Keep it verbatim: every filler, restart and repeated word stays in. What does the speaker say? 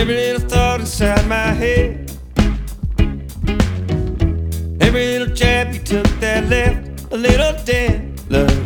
Every little thought inside my head, every little jab you took that left a little dead love.